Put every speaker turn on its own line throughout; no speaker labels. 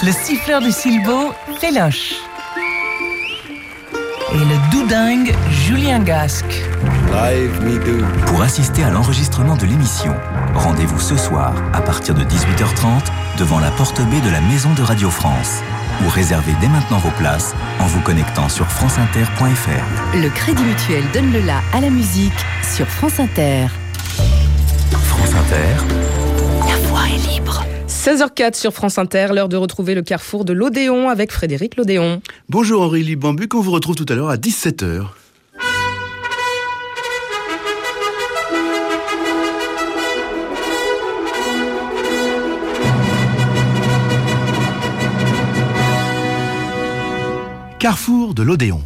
le siffleur du Silbo, Féloche. Et le doudingue, Julien Gasque.
Live me do.
Pour assister à l'enregistrement de l'émission, rendez-vous ce soir à partir de 18h30 devant la porte B de la Maison de Radio France. Ou réservez dès maintenant vos places en vous connectant sur franceinter.fr.
Le Crédit Mutuel donne le la à la musique sur France Inter.
France Inter,
la voix est libre.
16h04 sur France Inter, l'heure de retrouver le carrefour de l'Odéon avec Frédéric Lodéon.
Bonjour Aurélie Bambuc, on vous retrouve tout à l'heure à 17h. Carrefour de l'Odéon.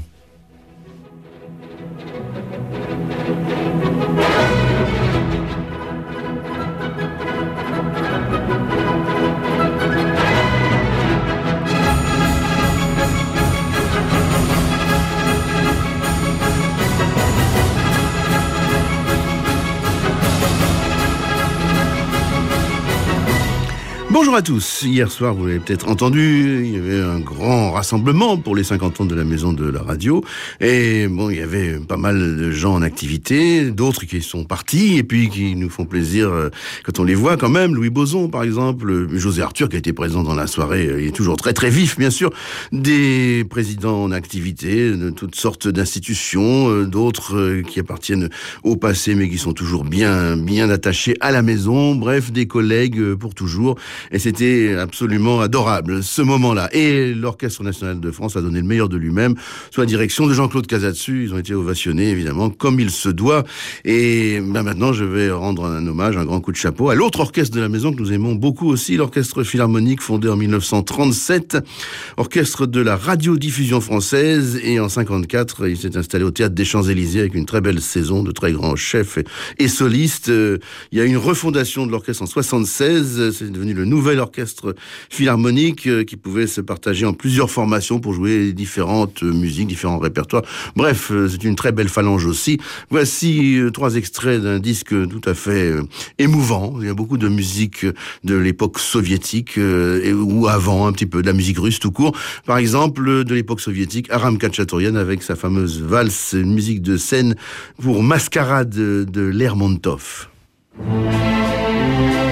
Bonjour à tous. Hier soir, vous l'avez peut-être entendu, il y avait un grand rassemblement pour les 50 ans de la Maison de la Radio. Et bon, il y avait pas mal de gens en activité, d'autres qui sont partis et puis qui nous font plaisir quand on les voit quand même. Louis Boson, par exemple, José Arthur qui a été présent dans la soirée, il est toujours très très vif, bien sûr. Des présidents en activité de toutes sortes d'institutions, d'autres qui appartiennent au passé mais qui sont toujours bien attachés à la maison. Bref, des collègues pour toujours. Et c'était absolument adorable, ce moment-là. Et l'Orchestre National de France a donné le meilleur de lui-même, sous la direction de Jean-Claude Casatsu. Ils ont été ovationnés, évidemment, comme il se doit. Et maintenant, je vais rendre un hommage, un grand coup de chapeau à l'autre orchestre de la maison que nous aimons beaucoup aussi, l'Orchestre Philharmonique, fondé en 1937, orchestre de la radiodiffusion française. Et en 54, il s'est installé au Théâtre des Champs-Élysées avec une très belle saison de très grands chefs et solistes. Il y a eu une refondation de l'orchestre en 76. C'est devenu le nouvel orchestre philharmonique qui pouvait se partager en plusieurs formations pour jouer différentes musiques, différents répertoires. Bref, c'est une très belle phalange aussi. Voici 3 extraits d'un disque tout à fait émouvant. Il y a beaucoup de musique de l'époque soviétique ou avant, un petit peu de la musique russe tout court. Par exemple, de l'époque soviétique, Aram Khachaturian avec sa fameuse valse, une musique de scène pour Mascarade de Lermontov.